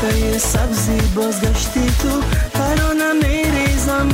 جاده سبزی بازگشتی تو ترانه میریزم.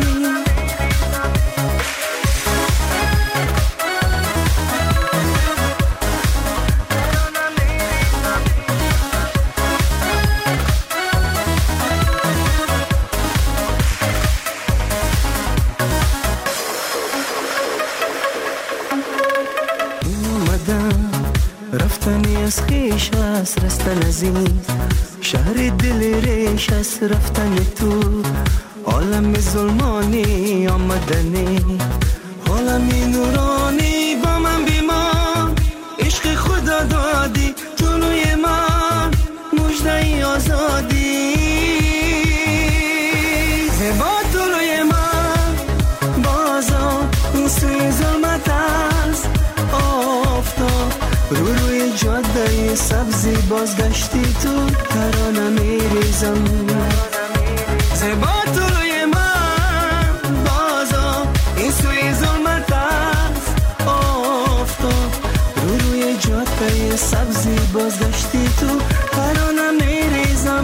رفتنی از خیش است رستن از این شهر دل ریش است رفتن تو عالم ظلمانی آمدنی عالمی نورانی با من بیمان عشق خدا دادی طلوع من مژده آزادی زیبا طلوع من بازا این سوی ظلمت است آفتاب روی جاده سبزی بازگشتی تو ترانه میریزم. زیبا طلوع من بازا این سوی ظلمت است آفتاب روی جاده سبزی بازگشتی تو ترانه میریزم.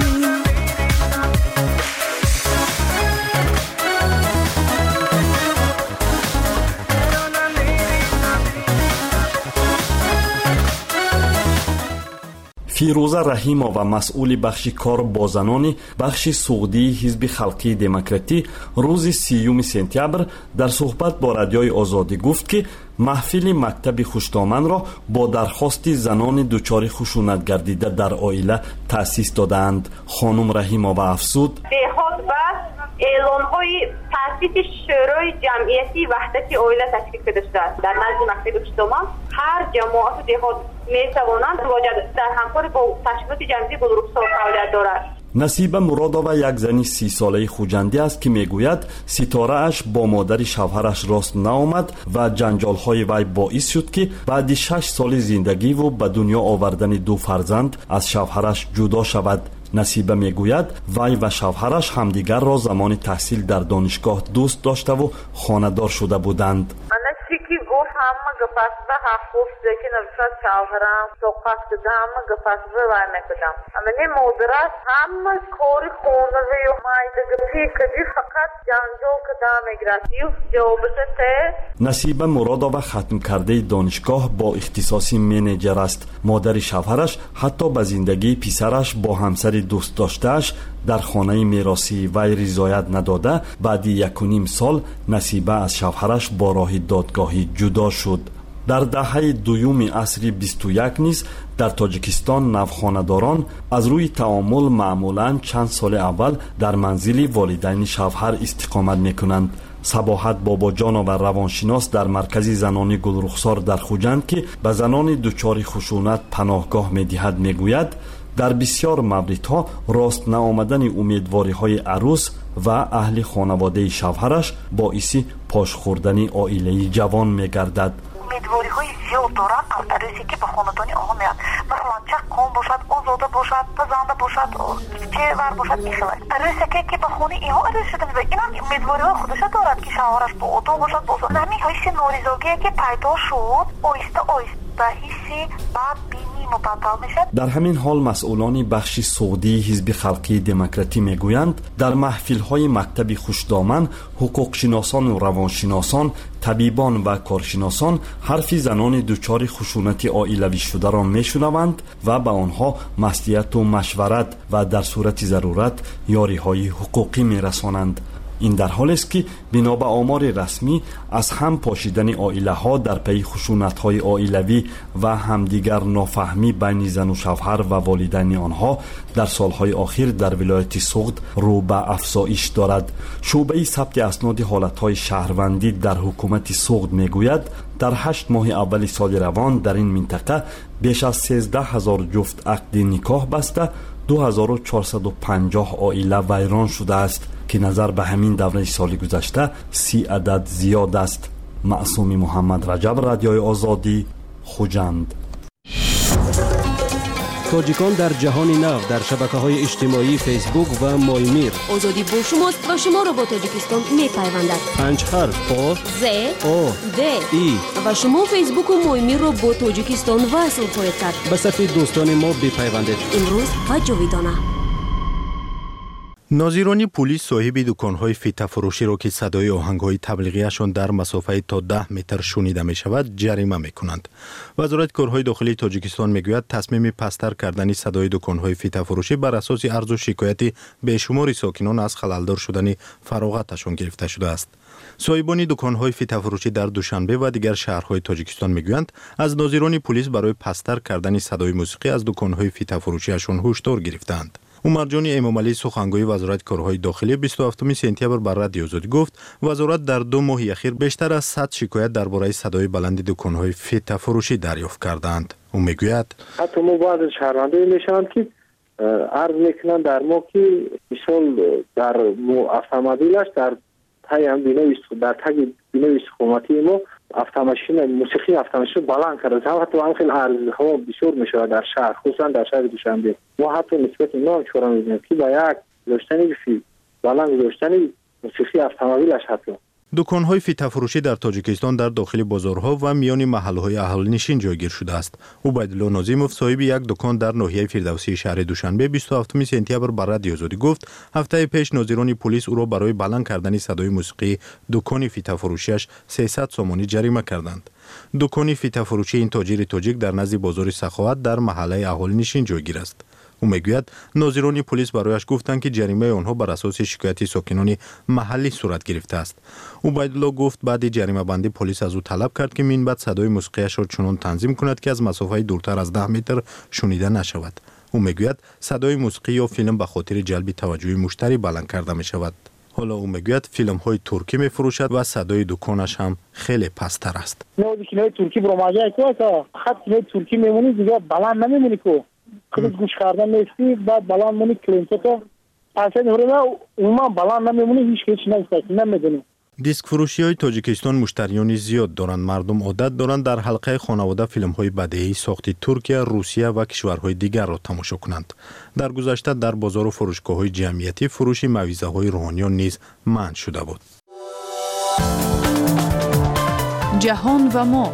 فیروزه رحیمова масъули бахши кор бо занони бахши суғдии ҳизби халқии демократӣ рӯзи 30 сентябр дар суҳбат бо радиои озодӣ гуфт ки маҳфили мактаби хушдоманро бо дархости занони дучори хушунат гардида дар оила таъсис додаанд. хонум раҳимова афзуд: اعلان‌های تأسیس شورای جمعیتی وحدت عائله تشکیل شده است. در نزد مکتب خشتومان هر جماعت دهات می‌توانند در همکاری با تشکیلات جمعیتی بزرگسال فعالیت دارد. насиба муродова як зани 30 солаи хуҷандӣ аст ки мегӯяд ситорааш бо модари шавҳараш рост наомад ва ҷанҷолҳои вай боис шуд ки баъди 6 соли зиндагиву ба дунё овардани 2 фарзанд аз шавҳараш ҷудо шавад. насиба мегӯяд вай ва шавҳараш ҳамдигарро замони таҳсил дар донишгоҳ дӯст доштаву хонадор шуда буданд. همه گفته حقوق که نفرت شاورم سوقات کده همه گفته وای نکدم امنی مدرس همه کاری خونه و مایده گفتی کدی فقط جنجال کده میگرد یوز جوابته. насиба муродова хатмкардаи донишгоҳ бо ихтисоси менеҷер аст. модари шавҳараш ҳатто ба зиндагии писараш бо ҳамсари дӯстдоштааш дар хонаи меросии вай ризоят надода баъди 1.5 сол насиба аз шавҳараш бо роҳи додгоҳӣ ҷудо шуд. дар даҳаи дуюми асри 21 низ дар тоҷикистон навхонадорон аз рӯи таомул маъмулан чанд соли аввал дар манзили волидайни шавҳар истиқомат мекунанд. сабоҳат бобоҷонова равоншинос дар маркази занони гулрухсор дар хуҷанд ки ба занони дучори хушунат паноҳгоҳ медиҳад мегӯяд дар бисёр мавридҳо рост наомадани умедвориҳои арӯс ва аҳли хонаводаи шавҳараш боиси пошхӯрдани оилаи ҷавон мегардад. امیدواری‌های زیاد دارن از عروسی که به خاندانی آنها میاد. مثلا چکان باشد، آزاده باشد، پزنده باشد، چهور باشد میخواد. عروسی که به خانه اینها عروس شده میشه. این هم امیدواری‌های خودش دارد که شوهرش با اتو باشد باشد. نمی حیث ناریزاگی که پیدا شد، آیسته آیسته حیثی بعد بینی مبدل میشه. در همین حال مسئولانی بخش سعودی حزب خلقی دموکراتی میگویند در محفل‌های مکتب خوشدامن حقوقشناسان و روانشناسان، طبیبان و کارشناسان حرف زنان دچار خشونت عائلوی شده را میشنوند و به آنها مصلحت و مشورت و در صورت ضرورت یاری‌های حقوقی میرسانند. این در حالی است که بنا به آمار رسمی از هم پاشیدن عائله ها در پی خشونت های عائلوی و همدیگر نافهمی بین زن و شوهر و والدین آنها در سالهای اخیر در ولایت سوغد رو به افزایش دارد. شعبه ثبت اسناد حالت های شهروندی در حکومت سوغد میگوید در 8 ماه اول سال روان در این منطقه بیش از 13,000 جفت عقد نکاح بسته 2450 عائله ویران شده است که نظر به همین دوره سال گذشته 30 عدد زیاد است. معصومی محمد رجب، رادیوی آزادی، خوجند. تاجیکان در جهان نو در شبکه‌های اجتماعی فیسبوک و مایمیر. آزادی با شماست و شما را با تاجیکستان می‌پیوندد. 5 حرف آ ز آ د ای و شما فیسبوک و مایمیر را با تاجیکستان وصل خواهید کرد. به صفحه دوستان ما بپیوندید. امروز و جاویدانه. ناظران پلیس صاحب دکان‌های فیته فروشی را که صدای آهنگ‌های تبلیغیشان در مسافت تا 10 متر شنیده می‌شود جریمه می‌کنند. وزارت کارهای داخلی تاجیکستان می‌گوید تصمیم پستر کردن صدای دکان‌های فیته فروشی بر اساس عرض و شکایت بیشمار ساکنان از خللدار شدن فراغتشان گرفته شده است. صاحبان دکان‌های فیته فروشی در دوشنبه و دیگر شهرهای تاجیکستان می‌گویند از ناظران پلیس برای پستر کردن صدای موسیقی از دکان‌های فیته فروشیشان هشدار گرفتند. عمرجان امامعلی سخنگوی وزارت کارهای داخلی 27 سپتامبر بر رادیو آزادی گفت وزارت در 2 ماه اخیر بیشتر از 100 شکایت درباره صدای بلند دکان‌های فیته فروشی دریافت کردند. او میگوید حتی ما بعض شهروندان میشوند که عرض میکنند در ما که مثال در автомобилش در تایم بینای حکومتی ما موسیقی автомашин بلند کرده. حتی هم خیلی عرض ها بسیار میشه در شهر، خصوصا در شهر دوشنبه. ما حتی نسبت اینا چورا میبینیم که با یک داشتنی بلند داشتنی موسیقی автомобилش حتی. دکان‌های فیته فروشی در تاجیکستان در داخل بازارها و میان محل‌های اهالینشین جایگیر شده است. عبیدالله ناظیموف صاحب یک دکان در ناحیه فردوسی شهر دوشنبه 27 سپتامبر بر رادیو آزادی گفت هفته پیش ناظران پلیس او را برای بلند کردن صدای موسیقی دکان فیته فروشیش 300 سومانی جریمه کردند. دکان فیته فروشی این تاجر تاجیک در نزد بازار سخاوت در محله اهالینشین جایگیر است. او میگوید ناظران پلیس برایش گفتند که جریمه آنها بر اساس شکایت ساکنان محلی صورت گرفته است. عبیدالله گفت بعد جریمه بندی پلیس از او طلب کرد که من بعد صدای موسیقیش را چنان تنظیم کند که از مسافت دورتر از 10 متر شنیده نشود. او میگوید صدای موسیقی یا فیلم به خاطر جلب توجه مشتری بلند کرده می شود. حالا او میگوید فیلم های ترکی می فروشد و صدای دکانش هم خیلی پستر است. نه ترکی برماجه که خط ترکی میمونی دیگه بلند نمیمونی که خودت گوش کردن نیستی بعد بلند مونی کلینتو اصلا هرنا اوما بلند نمیمونی هیچ نمیدونی. دیسک فروشی های تاجیکستان مشتریانی زیاد دارند. مردم عادت دارند در حلقه خانواده فیلم های بدیهی ساخت ترکیه، روسیه و کشورهای دیگر را تماشا کنند. در گذشته در بازار و فروشگاه های جمعیتی فروش موعظه های روحانیان نیز منع شده بود. جهان و ما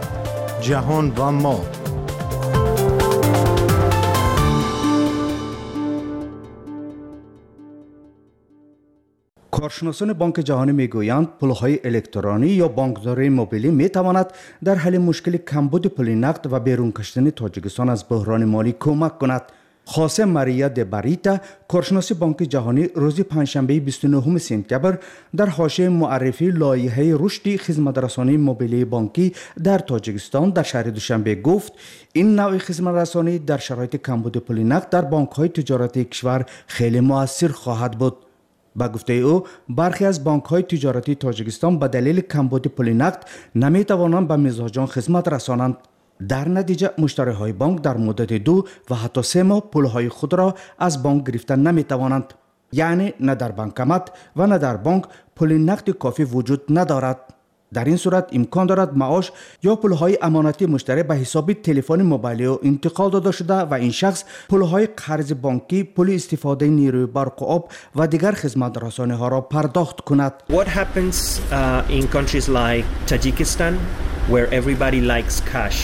کارشناسان بانک جهانی میگویند پولهای الکترونی یا بانکداری موبیلی میتواند در حل مشکل کمبود پول نقد و بیرون کشیدن تاجیکستان از بحران مالی کمک کند. خاصه ماریا دباریتا کارشناس بانک جهانی روز پنجشنبه 29 سپتامبر در حاشیه معرفی لایحه رشد خدمترسانی موبیلی بانکی در تاجیکستان در شهر دوشنبه گفت این نوع خدمترسانی در شرایط کمبود پول نقد در بانک‌های تجارتی کشور خیلی مؤثر خواهد بود. با گفته او برخی از بانک‌های تجارتی تاجیکستان به دلیل کمبود پول نقد نمی‌توانند به مزاجان خدمت رسانند. در نتیجه مشتری‌های بانک در مدت 2 و حتی 3 ماه پول‌های خود را از بانک گرفتن نمی‌توانند. یعنی نه در بانکمت و نه در بانک پول نقد کافی وجود ندارد. در این صورت امکان دارد معاش یا پولهای امانتی مشتری به حساب تلفن موبایلی او انتقال داده شده و این شخص پولهای قرض بانکی، پول استفاده نیروی برق و آب و دیگر خدمات رسانی ها را پرداخت کند. What happens in countries like Tajikistan where everybody likes cash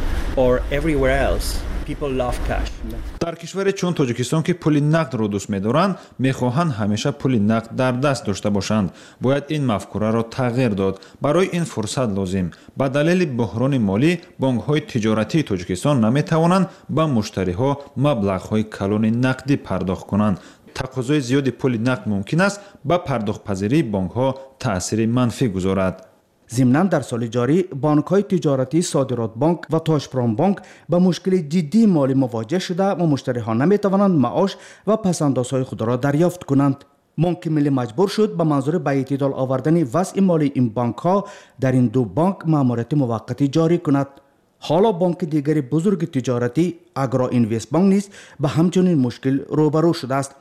or everywhere else people love cash. در کشور چون تاجیکستان که پول نقد را دوست می‌دارند می‌خواهند همیشه پول نقد در دست داشته باشند. باید این مفکوره را تغییر داد. برای این فرصت لازم. با دلیل بحران مالی بانک‌های تجارتی تاجیکستان نمی‌توانند به مشتری‌ها مبلغ‌های کلان نقدی پرداخت کنند. تقاضای زیاد پول نقد ممکن است به پرداخت‌پذیری بانک‌ها تأثیر منفی گذارد. ضمناً در سال جاری بانک‌های تجارتی صادرات بانک و تاجپرام بانک با مشکل جدی مالی مواجه شده و مشتری‌ها نمی‌توانند معاش و پس‌اندازهای خود را دریافت کنند. بانک ملی مجبور شد به منظور به اعتدال آوردن وضع مالی این بانک‌ها در این 2 بانک مأموریت موقتی جاری کند. حالا بانک دیگر بزرگ تجارتی اگرا اینوست بانک نیز به همچنین مشکل روبرو شده است.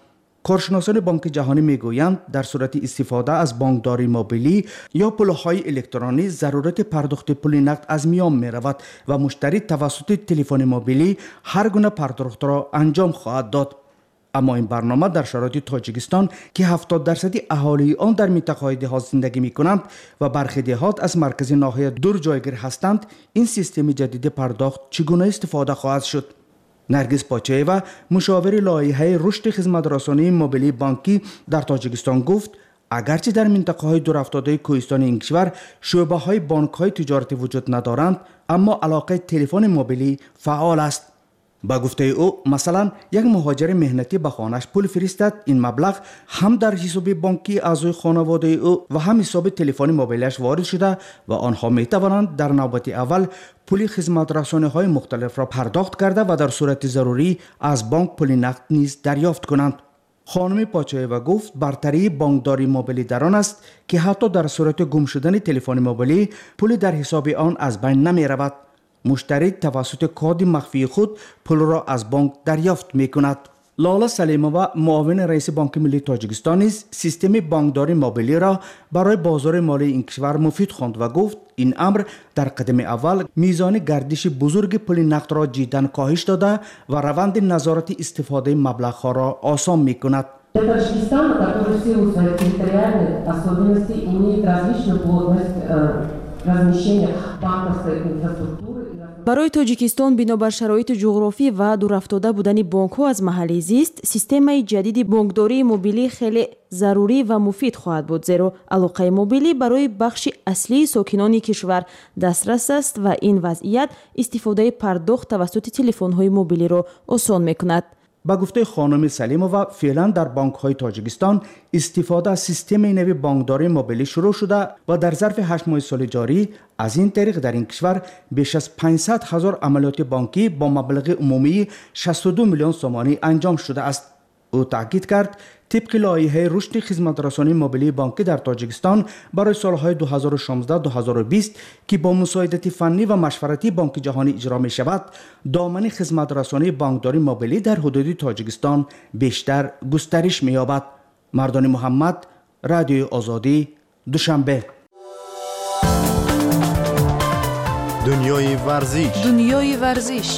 کارشناسان بانک جهانی میگویند در صورت استفاده از بانکداری موبیلی یا پولهای الکترونی ضرورت پرداخت پول نقد از میان می رود و مشتری توسط تلفن موبیلی هر گونه پرداخت را انجام خواهد داد. اما این برنامه در شرایط تاجیکستان که 70% اهالی آن در منطقه‌های دهات زندگی می‌کنند و برخی دهات از مرکز ناحیه دور جایگیر هستند، این سیستم جدید پرداخت چگونه استفاده خواهد شد؟ نرگس پاچایوا مشاور لایحه رشد خدمت‌رسانی موبیلی بانکی در تاجیکستان گفت اگرچه در منطقه‌های دورافتاده کوهستان این کشور شعبه‌های بانک‌های تجارتی وجود ندارند، اما علاقه تلفن موبیلی فعال است. با گفته او مثلا یک مهاجر مهنتی به خانه‌اش پول فرستد، این مبلغ هم در حساب بانکی اعضای خانواده او و هم حساب تلفن موبیلش وارد شده و آنها می توانند در نوبت اول پول خدمت رسانی‌های مختلف را پرداخت کرده و در صورت ضروری از بانک پول نقد نیز دریافت کنند. خانم پاچایوا گفت برتری بانکداری موبیلی در آن است که حتی در صورت گم شدن تلفن موبیلی پول در حساب آن از بین نمی رود. مشتری توسط کد مخفی خود پول را از بانک دریافت می کند. لالا سلیمووا معاون رئیس بانک ملی تاجیکستان نیز سیستم بانکداری موبیلی را برای بازار مالی این کشور مفید خواند و گفت این امر در قدم اول میزان گردش بزرگ پول نقد را جداً کاهش داده و روند نظارت استفاده مبلغ‌ها را آسان می کند. Таджикистан, который в силу своих территориальных особенностей имеет различную плотность размещения банковской инфраструктуры. барои тоҷикистон бинобар шароити ҷуғрофӣ ва дурафтода будани бонкҳо аз маҳалли зист системаи ҷадиди бонкдории мобилӣ хеле зарурӣ ва муфид хоҳад буд, зеро алоқаи мобилӣ барои бахши аслии сокинони кишвар дастрас аст ва ин вазъият истифодаи пардохт тавассути телефонҳои мобилиро осон мекунад. با گفته خانم سلیمووا فعلا در بانک‌های تاجیکستان استفاده از سیستم نوی بانکداری موبیلی شروع شده و در ظرف 8 ماه سال جاری از این طریق در این کشور بیش از 500,000 عملیات بانکی با مبلغ عمومی 62 میلیون سومانی انجام شده است. او تاکید کرد طبق لایحه رشد خدمت‌رسانی موبیلی بانکی در تاجیکستان برای سالهای 2016-2020 که با مساعدت فنی و مشورتی بانک جهانی اجرا می شود، دامن خدمت‌رسانی بانکداری موبیلی در حدود تاجیکستان بیشتر گسترش می یابد. مردان محمد، رادیو آزادی، دوشنبه. دنیای ورزش.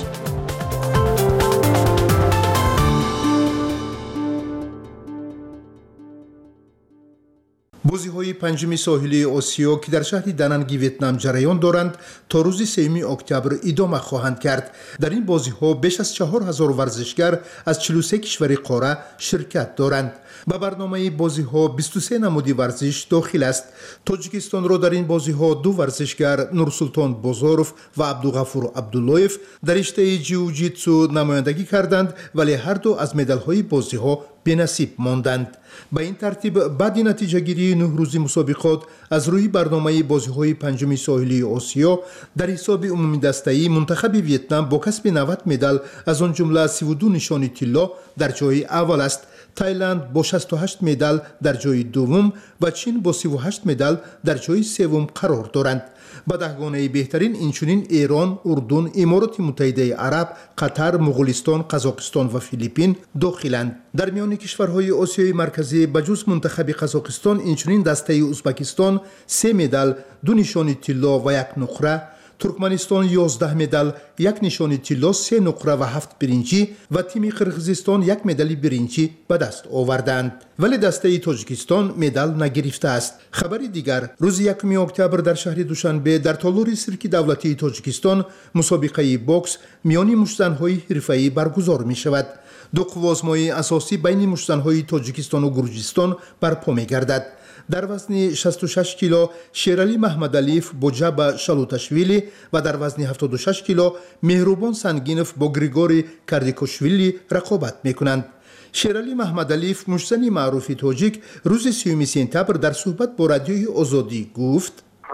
بازی‌های پنجم ساحلی آسیا که در شهر دننگ ویتنام جریان دارند تا روز 3 اکتبر ادامه خواهند کرد. در این بازی‌ها بیش از 4,000 ورزشگر از 43 کشور قاره شرکت دارند. به برنامه بازی‌ها 23 نماد ورزش داخل است. تاجیکستان را در این بازی‌ها 2 ورزشگر نورسلطان بازاروف و عبدالغفور عبداللهیف در رشته جیوجیتسو نمایندگی کردند، ولی هر دو از مدال‌های بازی‌ها بی‌نصیب ماندند. به این ترتیب بعد نتیجه گیری 9 روزی مسابقات از روی برنامه بازی‌های پنجم ساحلی آسیا در حساب عمومی دسته‌ای منتخب ویتنام با کسب 90 مدال از آن جمله 32 نشان طلا در جای اول است. تایلند با 68 مدال در جای دوم و چین با 38 مدال در جای سوم قرار دارند. به دهگانه بهترین اینچنین ایران، اردن، امارات متحده عرب، قطر، مغولستان، قزاقستان و فیلیپین داخلند. در میان کشورهای آسیای مرکزی بجز منتخب قزاقستان اینچنین دسته ازبکستان 3 مدال، 2 نشان طلا و 1 نقره، ترکمنستان 11 مدال، 1 نشان طلا، 3 نقره و 7 برنجی و تیم قرقیزستان 1 مدال برنجی به دست آوردند. ولی دسته تاجیکستان مدال نگرفته است. خبر دیگر، روز 1 اکتبر در شهر دوشنبه در تالار سیرک دولتی تاجیکستان مسابقه بوکس میان مشت‌زن‌های حرفه‌ای برگزار می شود. 2 قوازمای اساسی بین مشت‌زن‌های تاجیکستان و گرجستان برپا می گردد. در وزن 66 کیلو شیرالی محمدعلیف با جبا شالوتاشویلی و در وزن 76 کیلو مهربان سنگینف با گریگوری کاردیکوشویلی رقابت میکنند. شیرالی محمدعلیف مشتزن معروف تاجیک روز 30 سپتامبر در صحبت با رادیوی آزادی گفت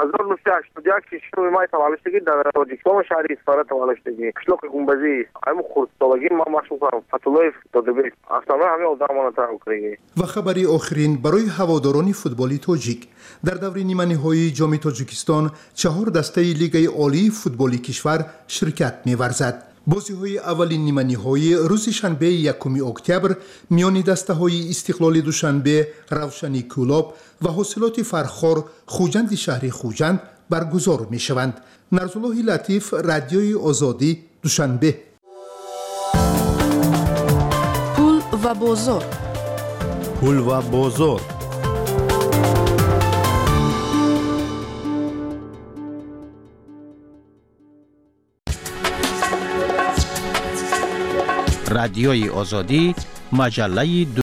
1981 شروع مای تولدشگی در تاجیکستان شهر اسفاره تولدشگی قشلاق گنبزی ام خردسالگی ما مشغول فتولایف دادبی اصلا همه آدمان تاکری. و خبری آخرین برای هواداران فوتبالی تاجیک در دور نیمه نهایی جام تاجیکستان 4 دسته لیگ عالی فوتبالی کشور شرکت می‌ورزد. بازی‌های اولین نیمه‌نهایی روز شنبه 1 اکتبر میان دسته‌های استقلال دوشنبه، روشنی کلاب و حاصلات فرخار خوجند شهر خوجند برگزار می‌شوند. نرسالله لطیف، رادیوی آزادی، دوشنبه. پول و بازار. پول و بازار. رادیوی آزادی، مجله